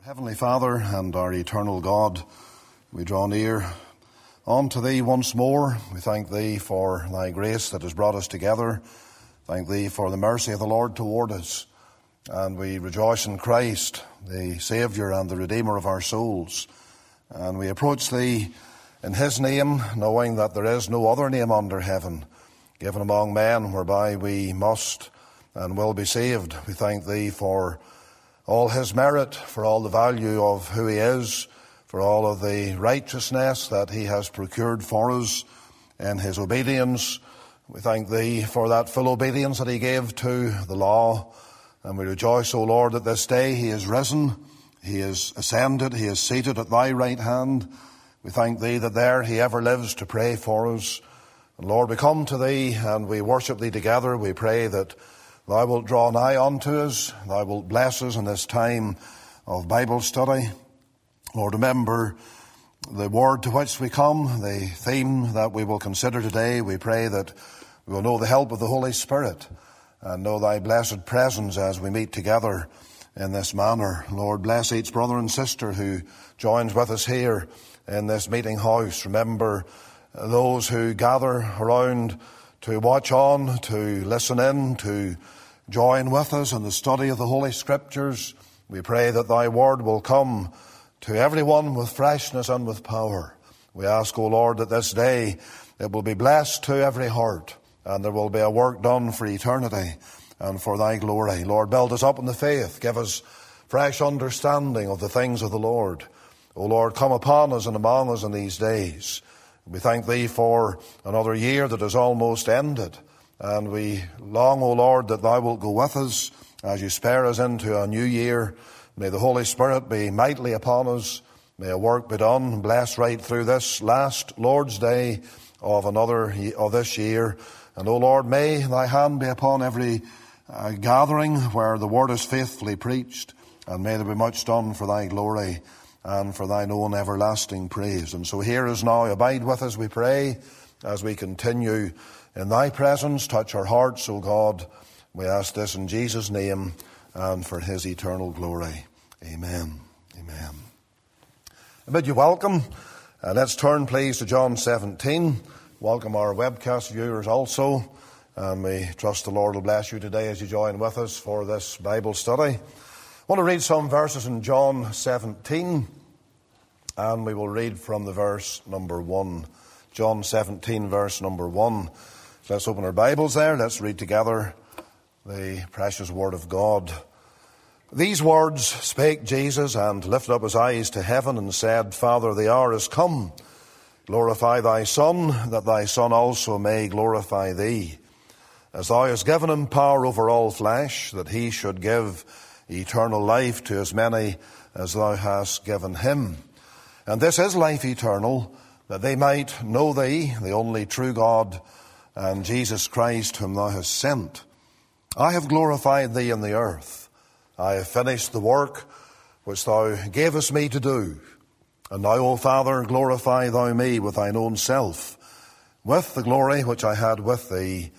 Heavenly Father and our eternal God, we draw near unto Thee once more. We thank Thee for Thy grace that has brought us together. Thank Thee for the mercy of the Lord toward us. And we rejoice in Christ, the Saviour and the Redeemer of our souls. And we approach Thee in His name, knowing that there is no other name under heaven given among men whereby we must and will be saved. We thank Thee for all His merit, for all the value of who He is, for all of the righteousness that He has procured for us in His obedience. We thank Thee for that full obedience that He gave to the law. And we rejoice, O Lord, that this day He is risen, He is ascended, He is seated at Thy right hand. We thank Thee that there He ever lives to pray for us. And Lord, we come to Thee and we worship Thee together. We pray that Thou wilt draw nigh unto us. Thou wilt bless us in this time of Bible study. Lord, remember the word to which we come, the theme that we will consider today. We pray that we will know the help of the Holy Spirit and know Thy blessed presence as we meet together in this manner. Lord, bless each brother and sister who joins with us here in this meeting house. Remember those who gather around to watch on, to listen in, to join with us in the study of the Holy Scriptures. We pray that Thy word will come to everyone with freshness and with power. We ask, O Lord, that this day it will be blessed to every heart and there will be a work done for eternity and for Thy glory. Lord, build us up in the faith. Give us fresh understanding of the things of the Lord. O Lord, come upon us and among us in these days. We thank Thee for another year that is almost ended. And we long, O Lord, that Thou wilt go with us as You spare us into a new year. May the Holy Spirit be mightily upon us. May a work be done and bless right through this last Lord's Day of this year. And, O Lord, may Thy hand be upon every gathering where the Word is faithfully preached. And may there be much done for Thy glory and for Thine own everlasting praise. And so hear us now. Abide with us, we pray, as we continue in Thy presence. Touch our hearts, O God. We ask this in Jesus' name and for His eternal glory. Amen. Amen. I bid you welcome. Let's turn, please, to John 17. Welcome our webcast viewers also. And we trust the Lord will bless you today as you join with us for this Bible study. I want to read some verses in John 17. And we will read from the verse number 1. John 17, verse number 1. Let's open our Bibles there. Let's read together the precious Word of God. These words spake Jesus, and lifted up His eyes to heaven, and said, Father, the hour is come. Glorify Thy Son, that Thy Son also may glorify Thee. As Thou hast given Him power over all flesh, that He should give eternal life to as many as Thou hast given Him. And this is life eternal, that they might know Thee, the only true God, and Jesus Christ, whom Thou hast sent. I have glorified Thee in the earth. I have finished the work which Thou gavest me to do. And now, O Father, glorify Thou me with Thine own self, with the glory which I had with Thee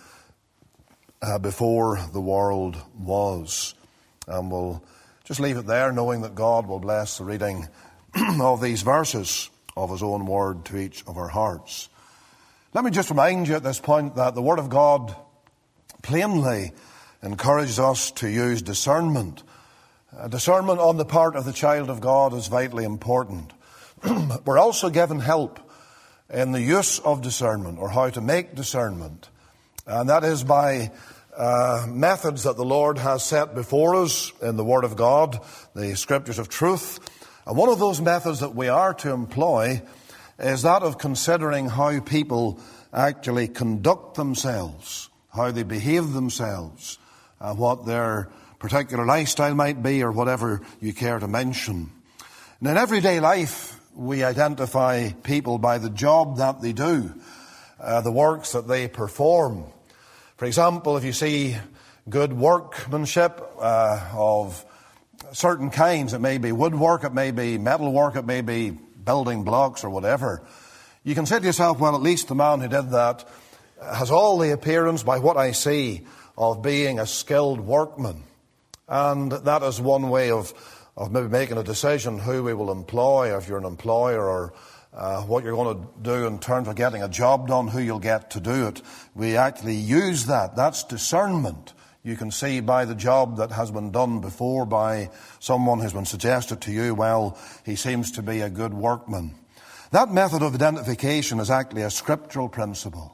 before the world was. And we'll just leave it there, knowing that God will bless the reading of these verses of His own word to each of our hearts. Let me just remind you at this point that the Word of God plainly encourages us to use discernment. Discernment on the part of the child of God is vitally important. We're also given help in the use of discernment, or how to make discernment. And that is by methods that the Lord has set before us in the Word of God, the Scriptures of truth. And one of those methods that we are to employ is that of considering how people actually conduct themselves, how they behave themselves, what their particular lifestyle might be, or whatever you care to mention. And in everyday life, we identify people by the job that they do, the works that they perform. For example, if you see good workmanship of certain kinds, it may be woodwork, it may be metal work, it may be building blocks or whatever, you can say to yourself, well, at least the man who did that has all the appearance, by what I see, of being a skilled workman. And that is one way of of maybe making a decision who we will employ, if you're an employer, or what you're going to do in terms of getting a job done, who you'll get to do it. We actually use that. That's discernment. You can see by the job that has been done before by someone who's been suggested to you, well, he seems to be a good workman. That method of identification is actually a scriptural principle.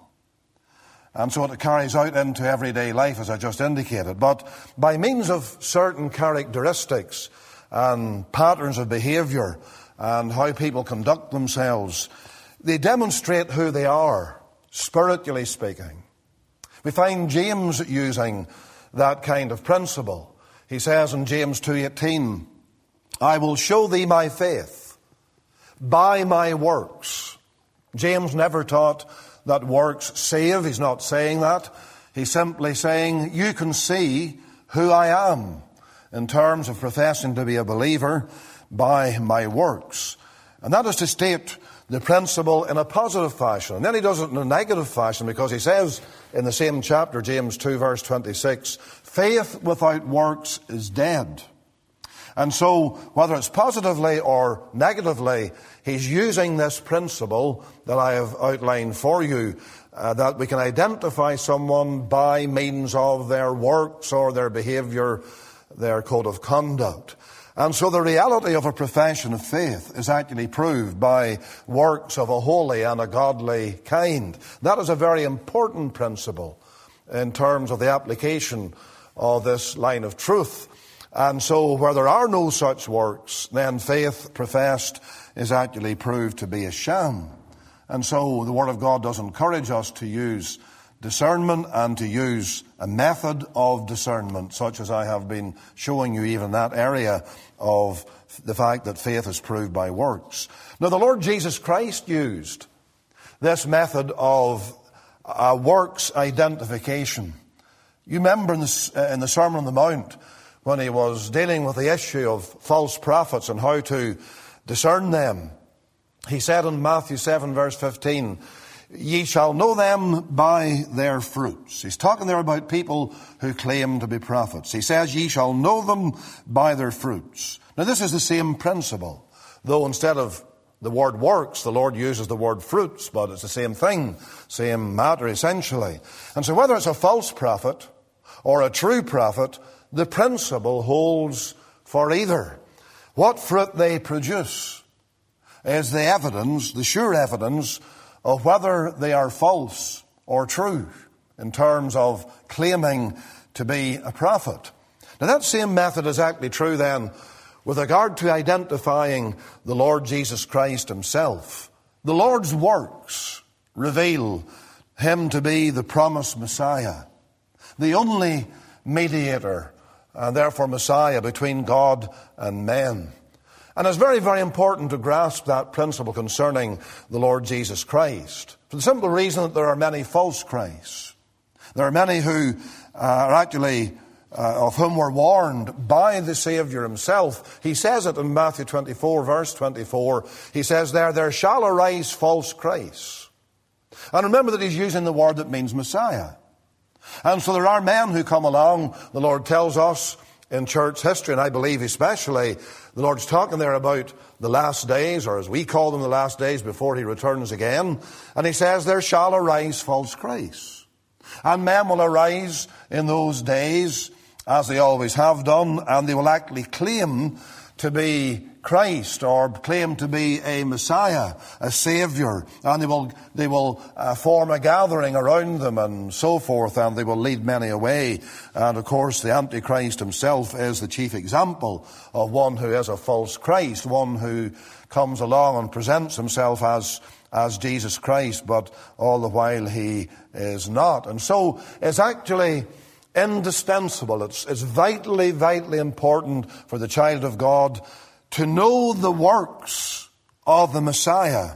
And so it carries out into everyday life, as I just indicated. But by means of certain characteristics and patterns of behavior and how people conduct themselves, they demonstrate who they are, spiritually speaking. We find James using that kind of principle. He says in James 2:18, I will show thee my faith by my works. James never taught that works save. He's not saying that. He's simply saying you can see who I am in terms of professing to be a believer by my works. And that is to state the principle in a positive fashion. And then he does it in a negative fashion, because he says in the same chapter, James 2 verse 26, faith without works is dead. And so, whether it's positively or negatively, he's using this principle that I have outlined for you, that we can identify someone by means of their works or their behavior, their code of conduct. And so the reality of a profession of faith is actually proved by works of a holy and a godly kind. That is a very important principle in terms of the application of this line of truth. And so where there are no such works, then faith professed is actually proved to be a sham. And so the Word of God does encourage us to use discernment and to use a method of discernment, such as I have been showing you, even that area of the fact that faith is proved by works. Now, the Lord Jesus Christ used this method of works identification. You remember in the Sermon on the Mount, when he was dealing with the issue of false prophets and how to discern them, he said in Matthew 7 verse 15, ye shall know them by their fruits. He's talking there about people who claim to be prophets. He says, ye shall know them by their fruits. Now this is the same principle, though instead of the word works, the Lord uses the word fruits, but it's the same thing, same matter essentially. And so whether it's a false prophet or a true prophet, the principle holds for either. What fruit they produce is the evidence, the sure evidence, of whether they are false or true in terms of claiming to be a prophet. Now that same method is actually true then with regard to identifying the Lord Jesus Christ himself. The Lord's works reveal him to be the promised Messiah, the only mediator and therefore Messiah between God and men. And it's very, very important to grasp that principle concerning the Lord Jesus Christ, for the simple reason that there are many false Christs. There are many who are actually, of whom were warned by the Savior himself. He says it in Matthew 24, verse 24. He says there shall arise false Christs. And remember that he's using the word that means Messiah. And so there are men who come along, the Lord tells us, in church history, and I believe especially, the Lord's talking there about the last days, or as we call them, the last days before he returns again. And he says, there shall arise false Christs. And men will arise in those days, as they always have done, and they will actually claim to be Christ, or claim to be a Messiah, a Savior, and they will form a gathering around them and so forth, and they will lead many away. And of course the Antichrist himself is the chief example of one who is a false Christ, one who comes along and presents himself as Jesus Christ, but all the while he is not. And so it's actually indispensable, it's vitally, vitally important for the child of God to know the works of the Messiah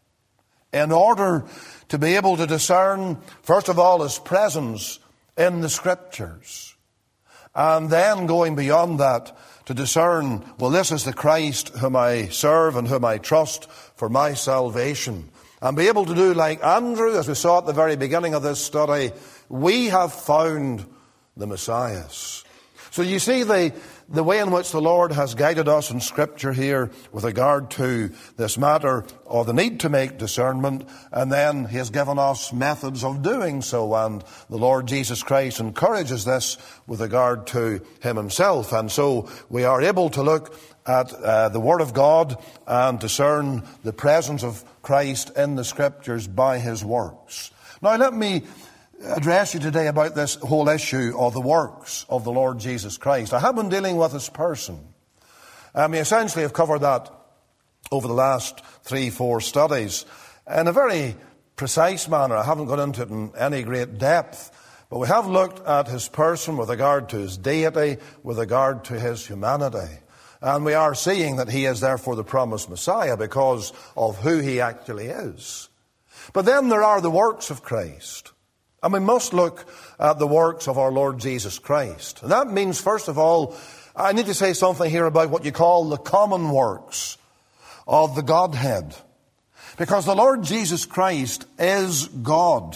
in order to be able to discern, first of all, his presence in the Scriptures. And then going beyond that, to discern, well, this is the Christ whom I serve and whom I trust for my salvation. And be able to do like Andrew, as we saw at the very beginning of this study, we have found the Messiah. So you see the way in which the Lord has guided us in Scripture here with regard to this matter of the need to make discernment, and then He has given us methods of doing so, and the Lord Jesus Christ encourages this with regard to Him Himself. And so we are able to look at the Word of God and discern the presence of Christ in the Scriptures by His works. Now let me address you today about this whole issue of the works of the Lord Jesus Christ. I have been dealing with His person. We essentially have covered that over the last 3-4 studies in a very precise manner. I haven't gone into it in any great depth, but we have looked at His person with regard to His deity, with regard to His humanity. And we are seeing that He is therefore the promised Messiah because of who He actually is. But then there are the works of Christ. And we must look at the works of our Lord Jesus Christ. And that means, first of all, I need to say something here about what you call the common works of the Godhead. Because the Lord Jesus Christ is God.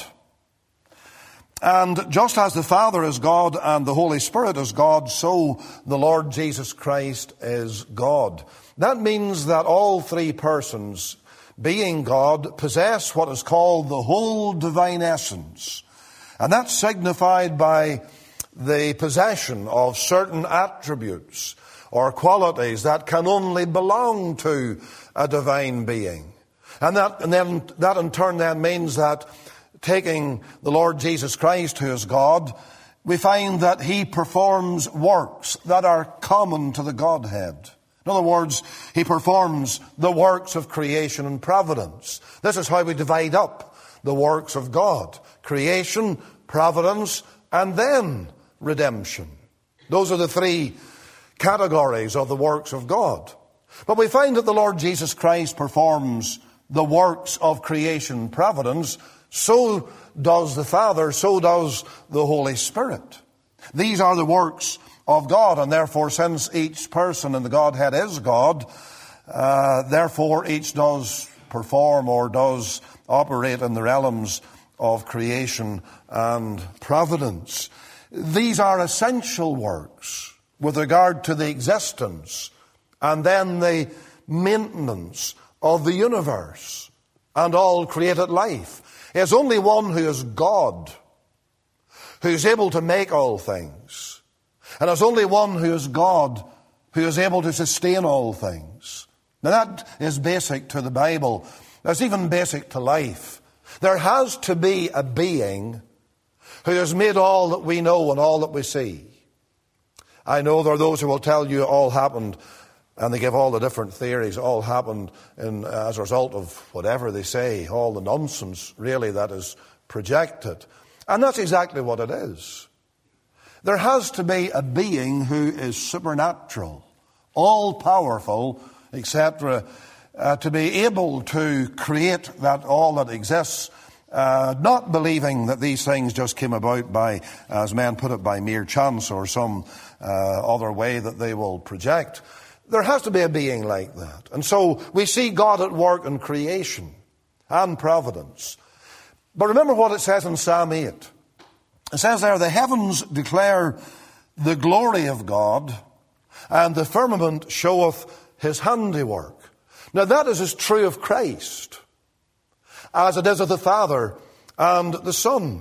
And just as the Father is God and the Holy Spirit is God, so the Lord Jesus Christ is God. That means that all three persons, being God, possess what is called the whole divine essence. And that's signified by the possession of certain attributes or qualities that can only belong to a divine being. And that in turn then means that taking the Lord Jesus Christ, who is God, we find that He performs works that are common to the Godhead. In other words, He performs the works of creation and providence. This is how we divide up the works of God: creation, providence, and then redemption. Those are the three categories of the works of God. But we find that the Lord Jesus Christ performs the works of creation, providence. So does the Father, so does the Holy Spirit. These are the works of God, and therefore, since each person in the Godhead is God, therefore each does perform or does operate in the realms of creation and providence. These are essential works with regard to the existence and then the maintenance of the universe and all created life. There's only one who is God, who is able to make all things. And there's only one who is God, who is able to sustain all things. Now that is basic to the Bible. That's even basic to life. There has to be a being who has made all that we know and all that we see. I know there are those who will tell you it all happened, and they give all the different theories, all happened as a result of whatever they say, all the nonsense really that is projected. And that's exactly what it is. There has to be a being who is supernatural, all-powerful, etc., to be able to create that all that exists, not believing that these things just came about by, as men put it, by mere chance or some other way that they will project. There has to be a being like that. And so we see God at work in creation and providence. But remember what it says in Psalm 8. It says there, the heavens declare the glory of God, and the firmament showeth His handiwork. Now that is as true of Christ as it is of the Father and the Son.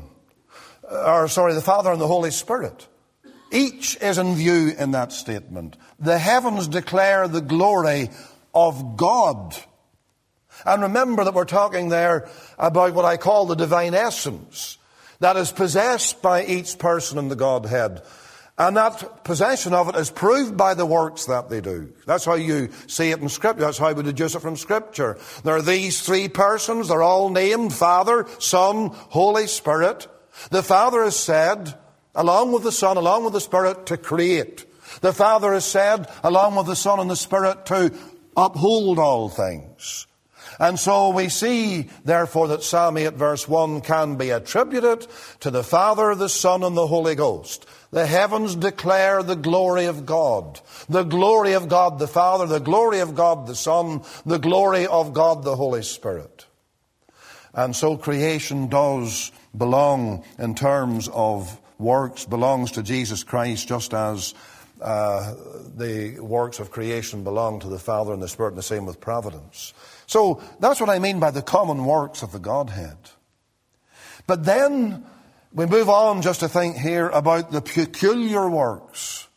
The Father and the Holy Spirit. Each is in view in that statement. The heavens declare the glory of God. And remember that we're talking there about what I call the divine essence that is possessed by each person in the Godhead. And that possession of it is proved by the works that they do. That's how you see it in Scripture. That's how we deduce it from Scripture. There are these three persons. They're all named Father, Son, Holy Spirit. The Father is said, along with the Son, along with the Spirit, to create. The Father is said, along with the Son and the Spirit, to uphold all things. And so we see, therefore, that Psalm 8 verse 1 can be attributed to the Father, the Son, and the Holy Ghost. The heavens declare the glory of God. The glory of God the Father, the glory of God the Son, the glory of God the Holy Spirit. And so creation does belong in terms of works belongs to Jesus Christ, just as the works of creation belong to the Father and the Spirit, and the same with providence. So that's what I mean by the common works of the Godhead. But then we move on just to think here about the peculiar works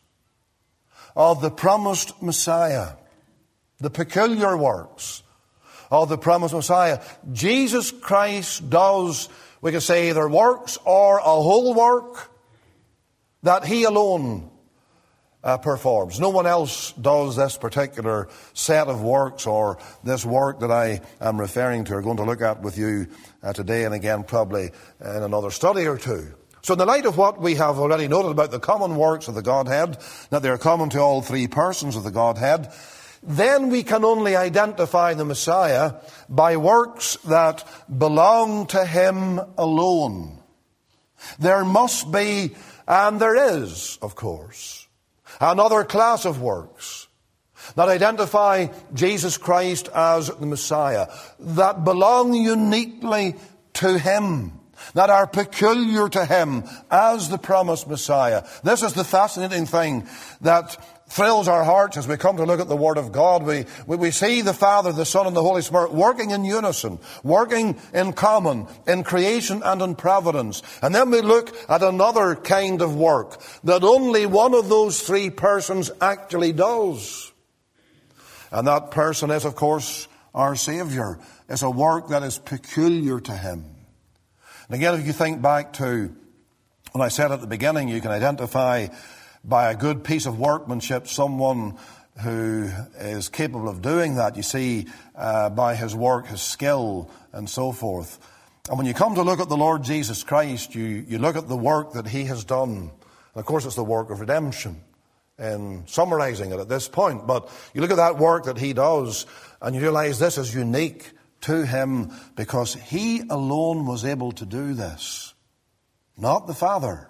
of the promised Messiah. The peculiar works of the promised Messiah. Jesus Christ does, we could say, either works or a whole work that he alone performs. No one else does this particular set of works, or this work that I am referring to, or going to look at with you today and again probably in another study or two. So in the light of what we have already noted about the common works of the Godhead, that they are common to all three persons of the Godhead, then we can only identify the Messiah by works that belong to him alone. There must be, and there is, of course, another class of works that identify Jesus Christ as the Messiah, that belong uniquely to him, that are peculiar to him as the promised Messiah. This is the fascinating thing that thrills our hearts as we come to look at the Word of God. We see the Father, the Son, and the Holy Spirit working in unison, working in common, in creation and in providence. And then we look at another kind of work that only one of those three persons actually does. And that person is, of course, our Savior. It's a work that is peculiar to him. And again, if you think back to when I said at the beginning, you can identify by a good piece of workmanship someone who is capable of doing that. You see by his work, his skill, and so forth. And when you come to look at the Lord Jesus Christ, you look at the work that he has done. And of course, it's the work of redemption, in summarizing it at this point. But you look at that work that he does, and you realize this is unique to him because he alone was able to do this. Not the Father,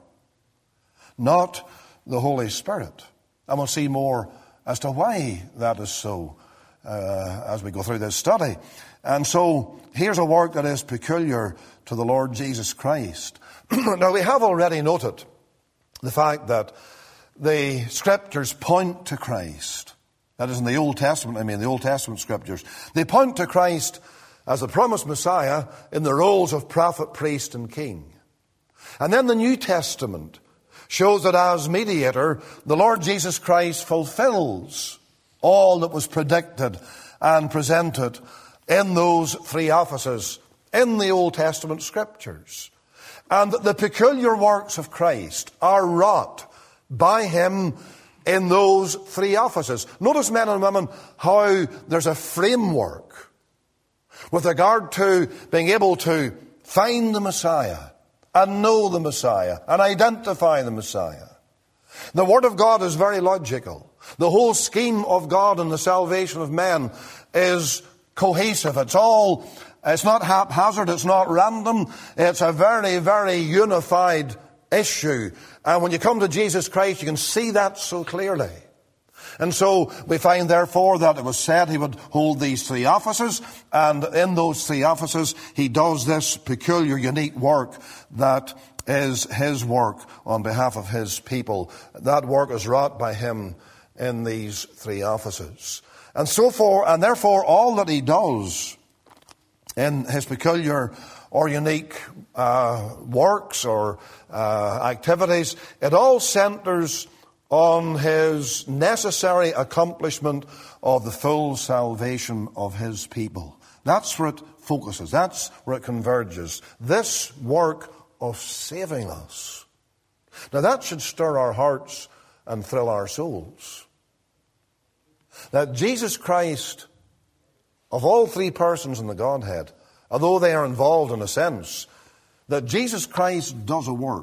not the Holy Spirit. And we'll see more as to why that is so as we go through this study. And so here's a work that is peculiar to the Lord Jesus Christ. Now we have already noted the fact that the Scriptures point to Christ. That is in the Old Testament, the Old Testament Scriptures. They point to Christ as the promised Messiah in the roles of prophet, priest, and king. And then the New Testament shows that as mediator, the Lord Jesus Christ fulfills all that was predicted and presented in those three offices in the Old Testament Scriptures. And the peculiar works of Christ are wrought by him in those three offices. Notice, men and women, how there's a framework with regard to being able to find the Messiah and know the Messiah and identify the Messiah. The Word of God is very logical. The whole scheme of God and the salvation of men is cohesive. It's not haphazard, it's not random. It's a very, very unified issue. And when you come to Jesus Christ, you can see that so clearly. And so we find, therefore, that it was said he would hold these three offices, and in those three offices he does this peculiar, unique work that is his work on behalf of his people. That work is wrought by him in these three offices. And therefore all that he does in his peculiar or unique works or activities, it all centers on his necessary accomplishment of the full salvation of his people. That's where it focuses. That's where it converges. This work of saving us. Now that should stir our hearts and thrill our souls. That Jesus Christ, of all three persons in the Godhead, although they are involved in a sense, that Jesus Christ does a work,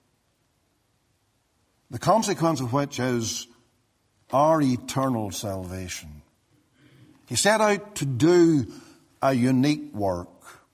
the consequence of which is our eternal salvation. He set out to do a unique work,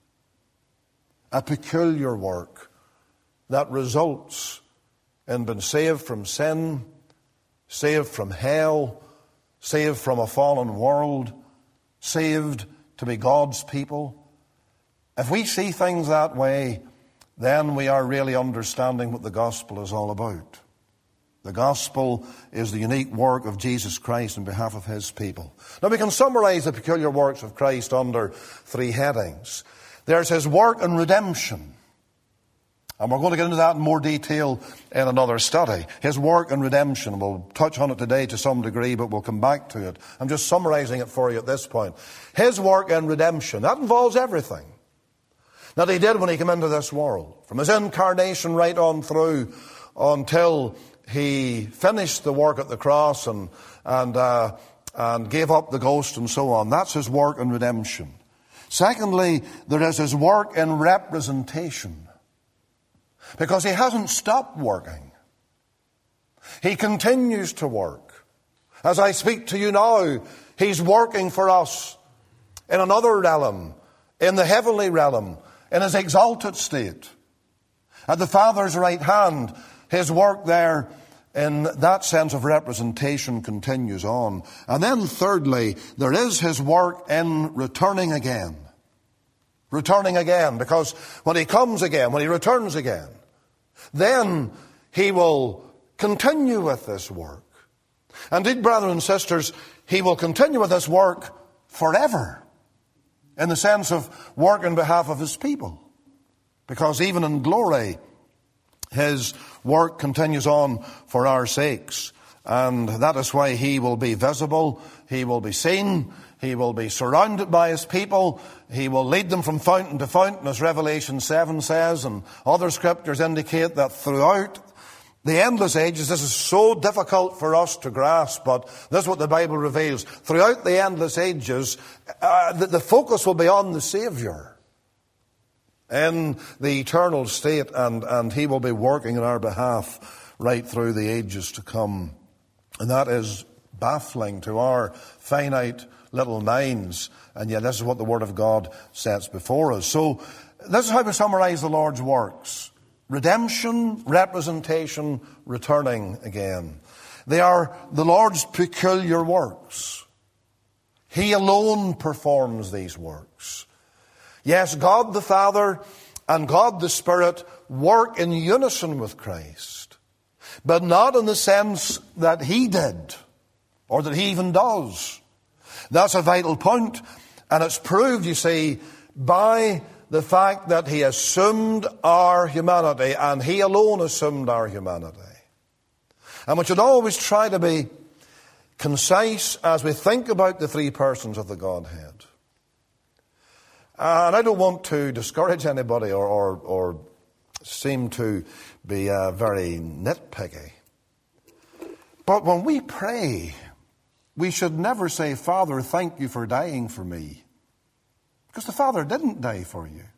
a peculiar work that results in being saved from sin, saved from hell, saved from a fallen world, saved to be God's people. If we see things that way, then we are really understanding what the gospel is all about. The gospel is the unique work of Jesus Christ on behalf of his people. Now we can summarize the peculiar works of Christ under three headings. There's his work in redemption. And we're going to get into that in more detail in another study. His work in redemption. We'll touch on it today to some degree, but we'll come back to it. I'm just summarizing it for you at this point. His work in redemption. That involves everything that he did when he came into this world. From his incarnation right on through until he finished the work at the cross and gave up the ghost and so on. That's his work in redemption. Secondly, there is his work in representation. Because he hasn't stopped working. He continues to work. As I speak to you now, he's working for us in another realm, in the heavenly realm, in his exalted state. At the Father's right hand, his work there in that sense of representation continues on. And then thirdly, there is his work in returning again. Returning again, because when he comes again, when he returns again, then he will continue with this work. Indeed, brothers and sisters, he will continue with this work forever, in the sense of work on behalf of his people. Because even in glory, his work continues on for our sakes. And that is why he will be visible, he will be seen, he will be surrounded by his people. He will lead them from fountain to fountain, as Revelation 7 says, and other scriptures indicate that throughout the endless ages, this is so difficult for us to grasp, but this is what the Bible reveals. Throughout the endless ages, the focus will be on the Savior in the eternal state, and he will be working on our behalf right through the ages to come. And that is baffling to our finite little minds, and yet this is what the Word of God sets before us. So this is how we summarize the Lord's works. Redemption, representation, returning again. They are the Lord's peculiar works. He alone performs these works. Yes, God the Father and God the Spirit work in unison with Christ, but not in the sense that he did, or that he even does. That's a vital point, and it's proved, you see, by the fact that he assumed our humanity, and he alone assumed our humanity. And we should always try to be concise as we think about the three persons of the Godhead. And I don't want to discourage anybody or seem to be very nitpicky. But when we pray, we should never say, Father, thank you for dying for me. Because the Father didn't die for you.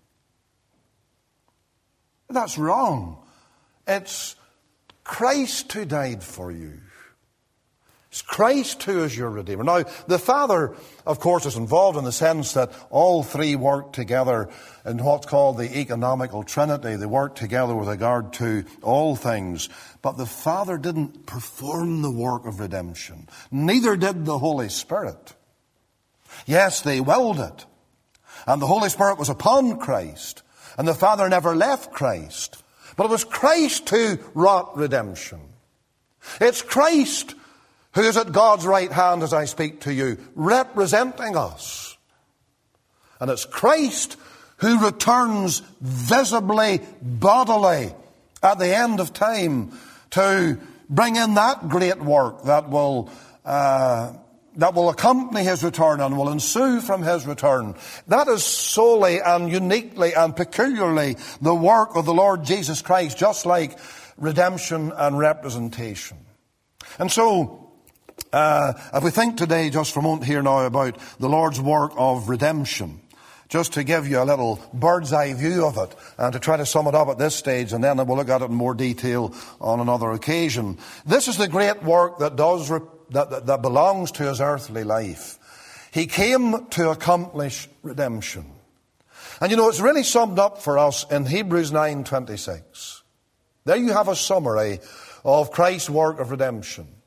That's wrong. It's Christ who died for you. It's Christ who is your Redeemer. Now, the Father, of course, is involved in the sense that all three work together in what's called the economical Trinity. They work together with regard to all things. But the Father didn't perform the work of redemption. Neither did the Holy Spirit. Yes, they willed it. And the Holy Spirit was upon Christ. And the Father never left Christ. But it was Christ who wrought redemption. It's Christ who is at God's right hand as I speak to you, representing us. And it's Christ who returns visibly, bodily, at the end of time to bring in that great work that will accompany his return and will ensue from his return. That is solely and uniquely and peculiarly the work of the Lord Jesus Christ, just like redemption and representation. And so, if we think today, just for a moment here now, about the Lord's work of redemption, just to give you a little bird's eye view of it, and to try to sum it up at this stage, and then we'll look at it in more detail on another occasion. This is the great work that belongs to his earthly life. He came to accomplish redemption. And you know, it's really summed up for us in Hebrews 9:26. There you have a summary of Christ's work of redemption.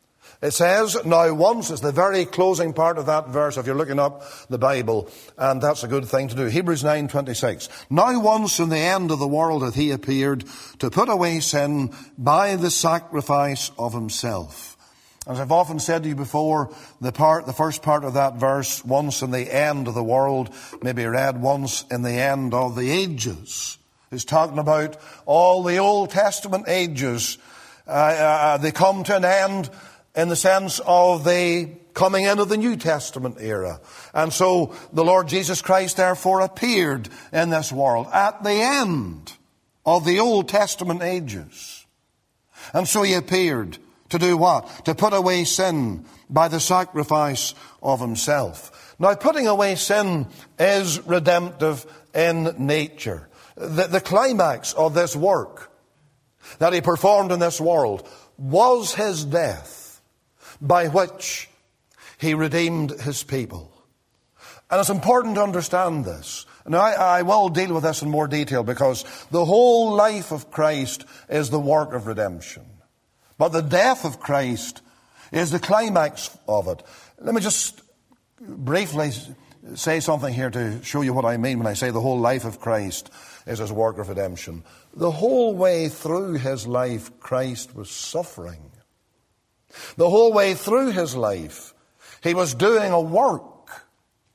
It says, now once, it's the very closing part of that verse if you're looking up the Bible, and that's a good thing to do. Hebrews 9:26. Now once in the end of the world hath he appeared to put away sin by the sacrifice of himself. As I've often said to you before, the first part of that verse, once in the end of the world, maybe read once in the end of the ages, is talking about all the Old Testament ages. They come to an end in the sense of the coming in of the New Testament era. And so the Lord Jesus Christ therefore appeared in this world at the end of the Old Testament ages. And so he appeared to do what? To put away sin by the sacrifice of himself. Now, putting away sin is redemptive in nature. The climax of this work that he performed in this world was his death, by which he redeemed his people. And it's important to understand this. Now, I will deal with this in more detail because the whole life of Christ is the work of redemption. But the death of Christ is the climax of it. Let me just briefly say something here to show you what I mean when I say the whole life of Christ is his work of redemption. The whole way through his life, Christ was suffering. The whole way through his life, he was doing a work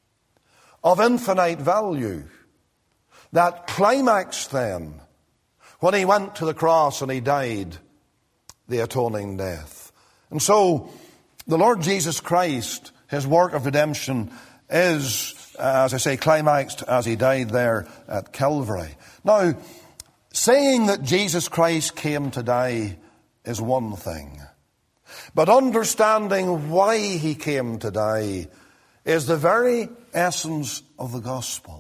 of infinite value that climaxed then when he went to the cross and he died the atoning death. And so the Lord Jesus Christ, his work of redemption is, as I say, climaxed as he died there at Calvary. Now, saying that Jesus Christ came to die is one thing. But understanding why he came to die is the very essence of the gospel.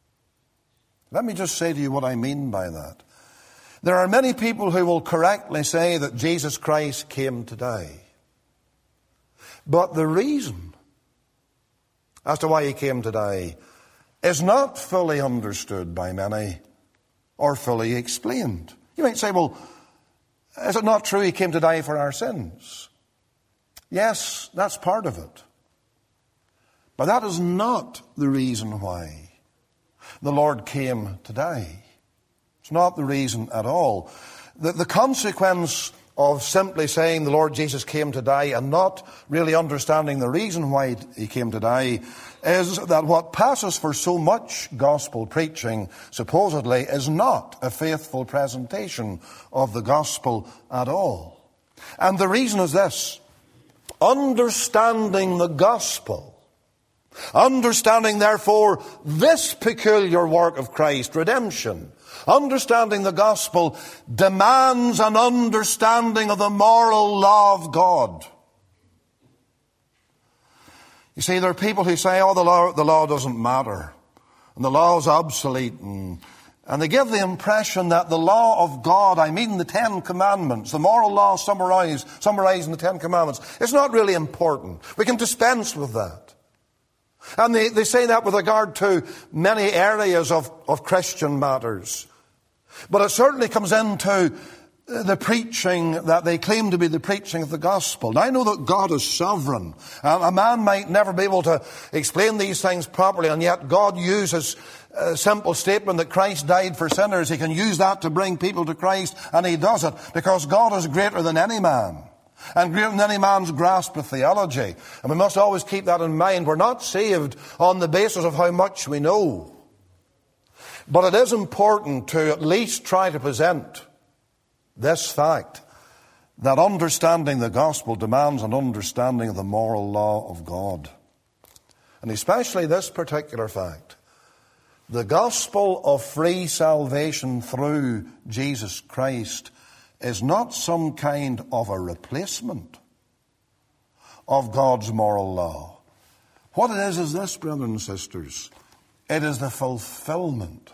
Let me just say to you what I mean by that. There are many people who will correctly say that Jesus Christ came to die. But the reason as to why he came to die is not fully understood by many or fully explained. You might say, well, is it not true he came to die for our sins? Yes, that's part of it. But that is not the reason why the Lord came to die. It's not the reason at all. The consequence of simply saying the Lord Jesus came to die and not really understanding the reason why he came to die is that what passes for so much gospel preaching, supposedly, is not a faithful presentation of the gospel at all. And the reason is this: understanding the gospel, understanding, therefore, this peculiar work of Christ, redemption, understanding the gospel demands an understanding of the moral law of God. You see, there are people who say, oh, the law doesn't matter, and the law is obsolete, and they give the impression that the law of God, I mean the Ten Commandments, the moral law summarized in the Ten Commandments, is not really important. We can dispense with that. And they say that with regard to many areas of Christian matters. But it certainly comes into the preaching that they claim to be the preaching of the gospel. Now, I know that God is sovereign. A man might never be able to explain these things properly, and yet God uses a simple statement that Christ died for sinners. He can use that to bring people to Christ, and he does it because God is greater than any man, and greater than any man's grasp of theology. And we must always keep that in mind. We're not saved on the basis of how much we know. But it is important to at least try to present this fact, that understanding the gospel demands an understanding of the moral law of God. And especially this particular fact: the gospel of free salvation through Jesus Christ is not some kind of a replacement of God's moral law. What it is this, brothers and sisters: it is the fulfillment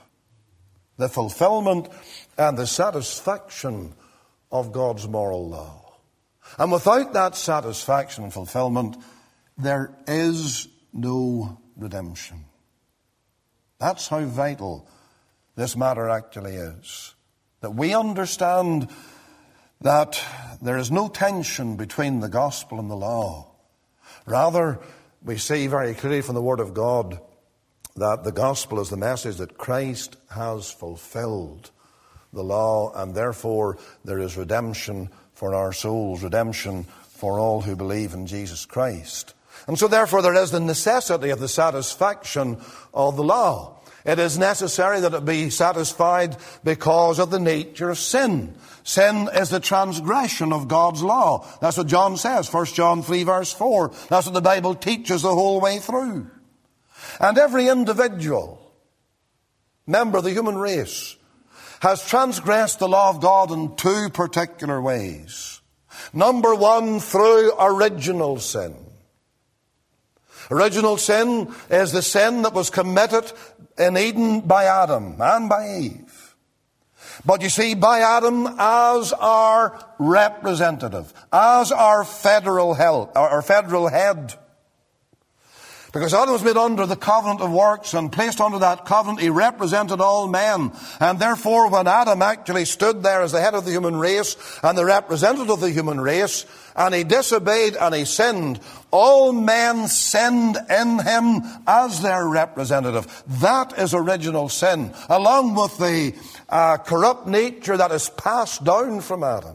and the satisfaction of God's moral law. And without that satisfaction and fulfillment, there is no redemption. That's how vital this matter actually is. That we understand that there is no tension between the gospel and the law. Rather, we see very clearly from the Word of God that the gospel is the message that Christ has fulfilled the law, and therefore there is redemption for our souls, redemption for all who believe in Jesus Christ. And so therefore there is the necessity of the satisfaction of the law. It is necessary that it be satisfied because of the nature of sin. Sin is the transgression of God's law. That's what John says, 1 John 3 verse 4. That's what the Bible teaches the whole way through. And every individual, member of the human race, has transgressed the law of God in two particular ways. Number one, through original sin. Original sin is the sin that was committed in Eden by Adam and by Eve. But you see, by Adam as our representative, as our federal head. Because Adam was made under the covenant of works, and placed under that covenant, he represented all men. And therefore, when Adam actually stood there as the head of the human race and the representative of the human race, and he disobeyed and he sinned, all men sinned in him as their representative. That is original sin, along with the corrupt nature that is passed down from Adam,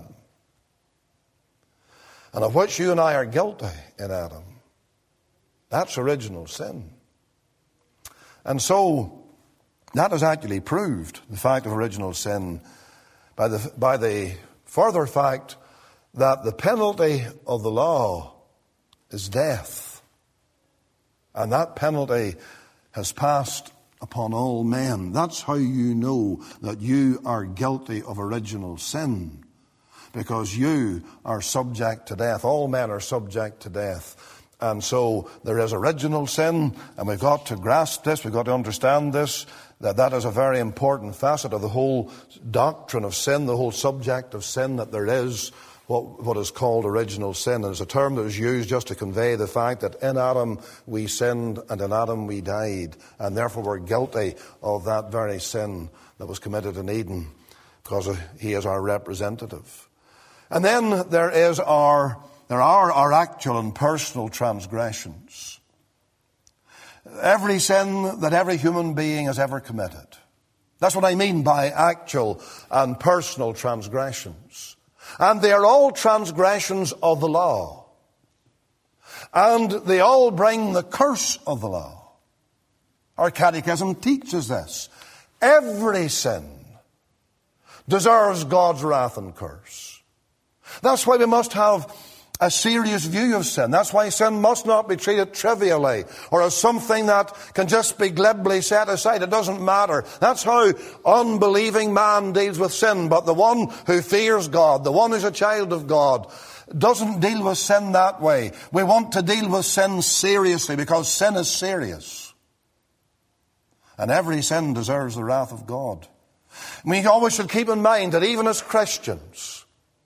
and of which you and I are guilty in Adam. That's original sin. And so that is actually proved, the fact of original sin, by the further fact that the penalty of the law is death. And that penalty has passed upon all men. That's how you know that you are guilty of original sin, because you are subject to death. All men are subject to death. And so there is original sin, and we've got to grasp this, we've got to understand this, that is a very important facet of the whole doctrine of sin, the whole subject of sin, that there is what is called original sin. And it's a term that is used just to convey the fact that in Adam we sinned and in Adam we died, and therefore we're guilty of that very sin that was committed in Eden, because he is our representative. And then there are our actual and personal transgressions. Every sin that every human being has ever committed. That's what I mean by actual and personal transgressions. And they are all transgressions of the law. And they all bring the curse of the law. Our catechism teaches this. Every sin deserves God's wrath and curse. That's why we must have a serious view of sin. That's why sin must not be treated trivially or as something that can just be glibly set aside. It doesn't matter. That's how unbelieving man deals with sin. But the one who fears God, the one who's a child of God, doesn't deal with sin that way. We want to deal with sin seriously, because sin is serious. And every sin deserves the wrath of God. We always should keep in mind that even as Christians,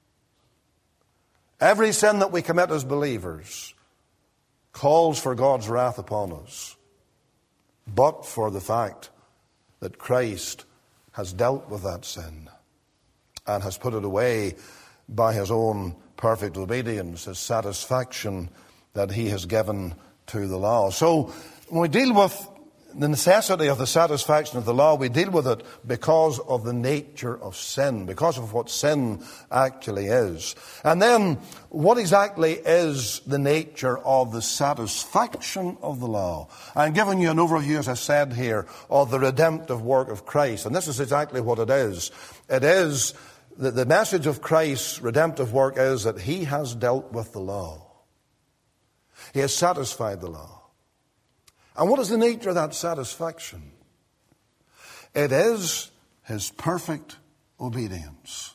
every sin that we commit as believers calls for God's wrath upon us, but for the fact that Christ has dealt with that sin and has put it away by his own perfect obedience, his satisfaction that he has given to the law. So when we deal with the necessity of the satisfaction of the law, we deal with it because of the nature of sin, because of what sin actually is. And then, what exactly is the nature of the satisfaction of the law? I'm giving you an overview, as I said here, of the redemptive work of Christ. And this is exactly what it is. It is, the message of Christ's redemptive work is that he has dealt with the law. He has satisfied the law. And what is the nature of that satisfaction? It is his perfect obedience.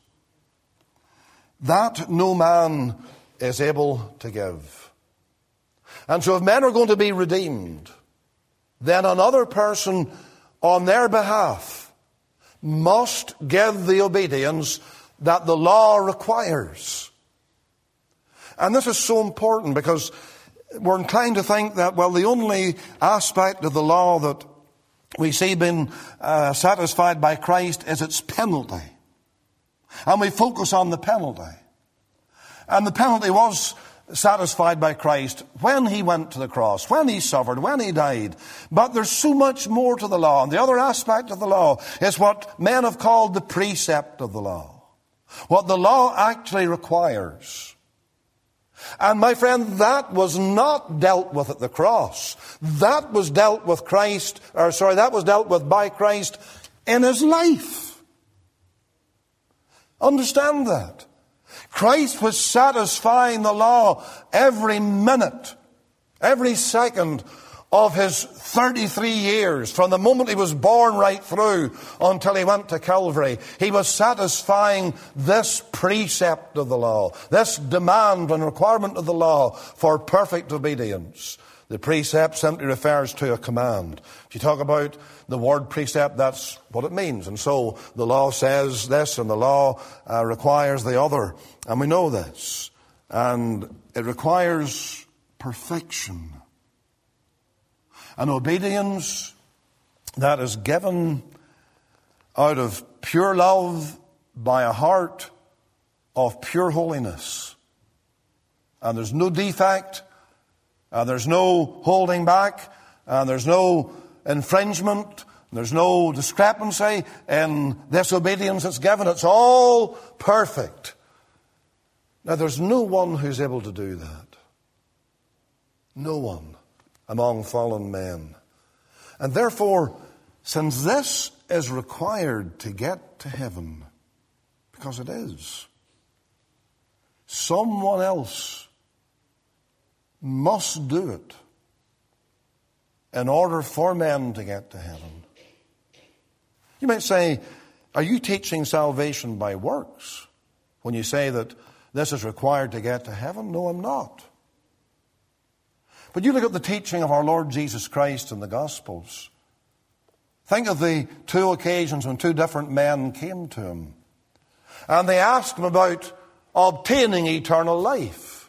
That no man is able to give. And so if men are going to be redeemed, then another person on their behalf must give the obedience that the law requires. And this is so important, because we're inclined to think that, well, the only aspect of the law that we see being satisfied by Christ is its penalty. And we focus on the penalty. And the penalty was satisfied by Christ when he went to the cross, when he suffered, when he died. But there's so much more to the law. And the other aspect of the law is what men have called the precept of the law. What the law actually requires. And my friend, that was not dealt with at the cross. That was dealt with by Christ in his life. Understand that. Christ was satisfying the law every minute, every second of his 33 years, from the moment he was born right through until he went to Calvary. He was satisfying this precept of the law, this demand and requirement of the law for perfect obedience. The precept simply refers to a command. If you talk about the word precept, that's what it means. And so the law says this and the law requires the other. And we know this. And it requires perfection. An obedience that is given out of pure love by a heart of pure holiness. And there's no defect, and there's no holding back, and there's no infringement, there's no discrepancy in this obedience that's given. It's all perfect. Now, there's no one who's able to do that. No one among fallen men. And therefore, since this is required to get to heaven, because it is, someone else must do it in order for men to get to heaven. You might say, are you teaching salvation by works when you say that this is required to get to heaven? No, I'm not. But you look at the teaching of our Lord Jesus Christ in the Gospels. Think of the two occasions when two different men came to him. And they asked him about obtaining eternal life.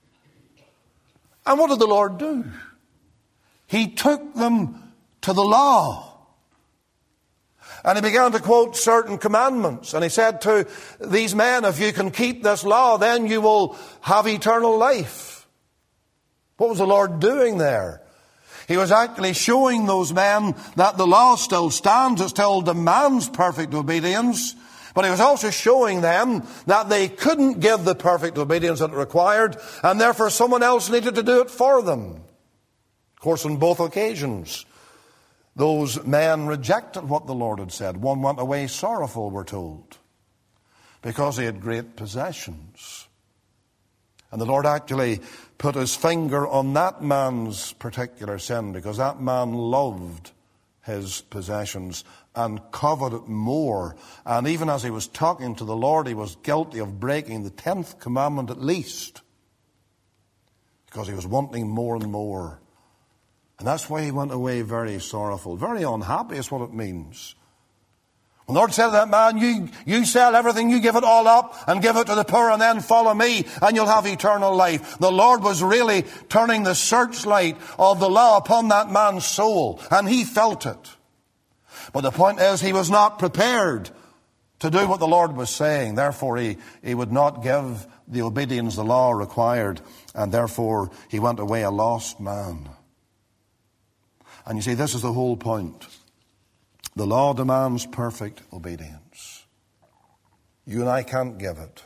And what did the Lord do? He took them to the law. And he began to quote certain commandments. And he said to these men, if you can keep this law, then you will have eternal life. What was the Lord doing there? He was actually showing those men that the law still stands. It still demands perfect obedience. But he was also showing them that they couldn't give the perfect obedience that it required, and therefore someone else needed to do it for them. Of course, on both occasions, those men rejected what the Lord had said. One went away sorrowful, we're told, because he had great possessions. And the Lord actually put his finger on that man's particular sin, because that man loved his possessions and coveted more. And even as he was talking to the Lord, he was guilty of breaking the 10th commandment at least, because he was wanting more and more. And that's why he went away very sorrowful, very unhappy is what it means. When the Lord said to that man, you sell everything, you give it all up and give it to the poor, and then follow me and you'll have eternal life. The Lord was really turning the searchlight of the law upon that man's soul, and he felt it. But the point is, he was not prepared to do what the Lord was saying. Therefore, he would not give the obedience the law required, and therefore he went away a lost man. And you see, this is the whole point. The law demands perfect obedience. You and I can't give it.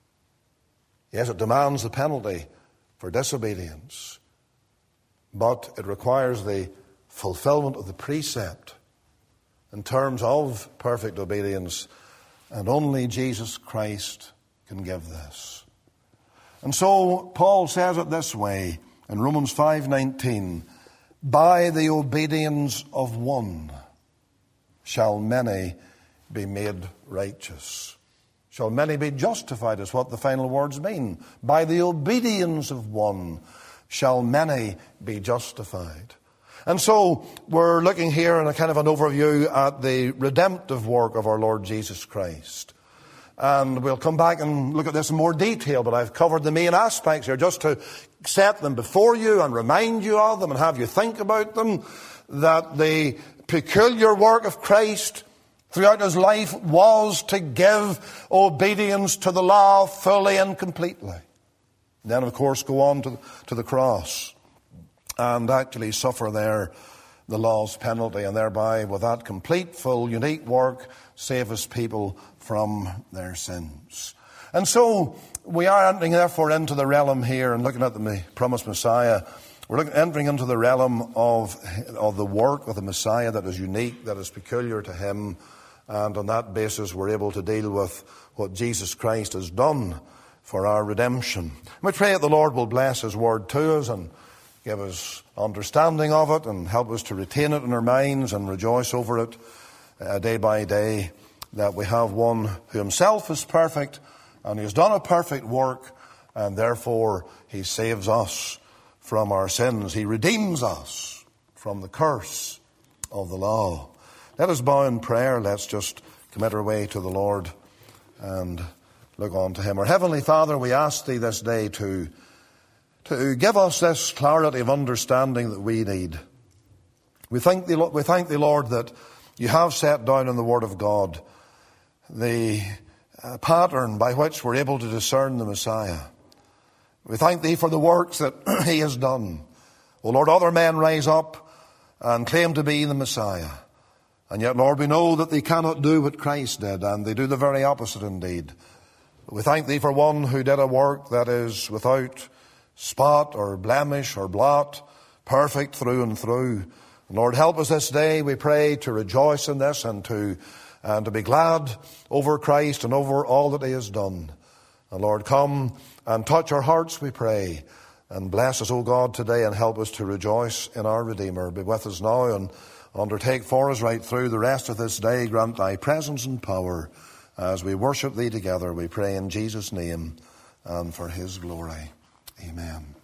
Yes, it demands the penalty for disobedience, but it requires the fulfillment of the precept in terms of perfect obedience, and only Jesus Christ can give this. And so Paul says it this way in Romans 5:19, by the obedience of one shall many be made righteous. Shall many be justified is what the final words mean. By the obedience of one shall many be justified. And so we're looking here in a kind of an overview at the redemptive work of our Lord Jesus Christ. And we'll come back and look at this in more detail, but I've covered the main aspects here just to set them before you and remind you of them and have you think about them, that the peculiar work of Christ throughout his life was to give obedience to the law fully and completely. Then, of course, go on to the cross and actually suffer there the law's penalty, and thereby, with that complete, full, unique work, save his people from their sins. And so we are entering, therefore, into the realm here, and looking at the promised Messiah, we're entering into the realm of the work of the Messiah that is unique, that is peculiar to him. And on that basis, we're able to deal with what Jesus Christ has done for our redemption. We pray that the Lord will bless his word to us and give us understanding of it and help us to retain it in our minds and rejoice over it day by day, that we have one who himself is perfect and he has done a perfect work, and therefore he saves us from our sins. He redeems us from the curse of the law. Let us bow in prayer. Let's just commit our way to the Lord and look on to him. Our Heavenly Father, we ask thee this day to give us this clarity of understanding that we need. We thank thee, Lord, that you have set down in the Word of God the pattern by which we're able to discern the Messiah. We thank thee for the works that he has done. O Lord, other men rise up and claim to be the Messiah. And yet, Lord, we know that they cannot do what Christ did, and they do the very opposite indeed. We thank thee for one who did a work that is without spot or blemish or blot, perfect through and through. Lord, help us this day, we pray, to rejoice in this and to be glad over Christ and over all that he has done. And Lord, come and touch our hearts, we pray, and bless us, O God, today, and help us to rejoice in our Redeemer. Be with us now and undertake for us right through the rest of this day. Grant thy presence and power as we worship thee together, we pray in Jesus' name and for his glory. Amen.